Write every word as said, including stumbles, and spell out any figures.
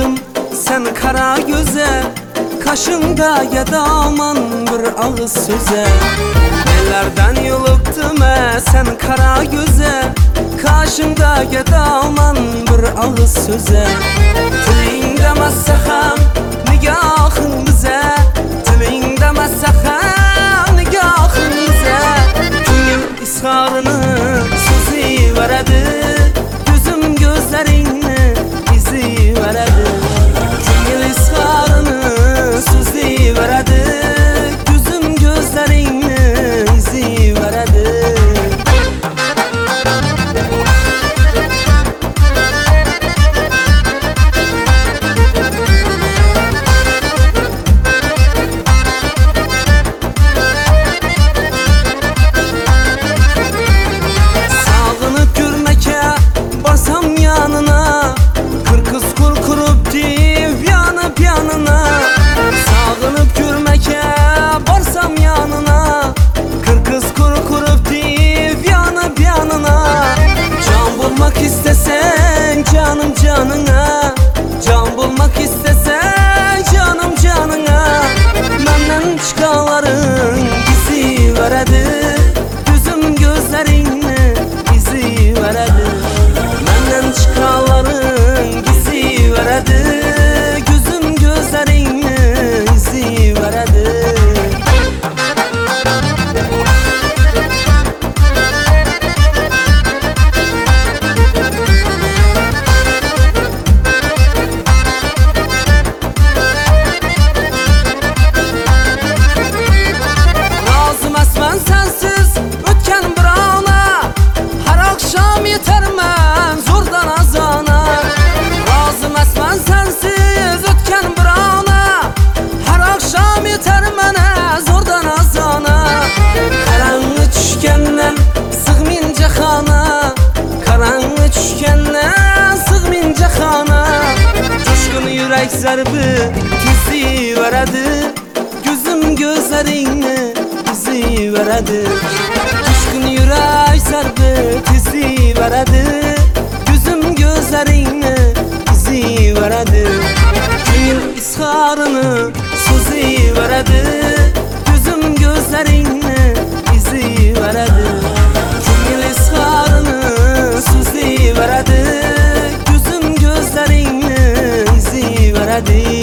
yıldım sen kara göze, kaşında yadaman bir ağız söze. Nelerden yılıktım e sen kara göze, kaşında yadaman bir ağız söze. Tiling demezse hem nigahın bize, tiling demezse hem nigahın bize. Ko'ngil isharını so'zi veradi, gözüm gözlerini izi veradi. Ko'ngil isharını so'zi veradi, gözüm gözlerini izi veradi. İstesen canım canına, can bulmak istesen canım canına, benden çıkanların bizi veredi, gözüm gözlerini bizi veredi. Benden çıkanların bizi veredi, gözüm gözlerini bizi veredi. Yürek zarbi tizi veradi, gözüm gözlerini izi veradi. Düşkün yürek zarbi tizi veradi, gözüm gözlerini izi veradi. Ko'ngil isharını so'zi veradi, gözüm gözlerini izi veradi. Ko'ngil isharını so'zi veradi, gözüm gözlerini izi veradi.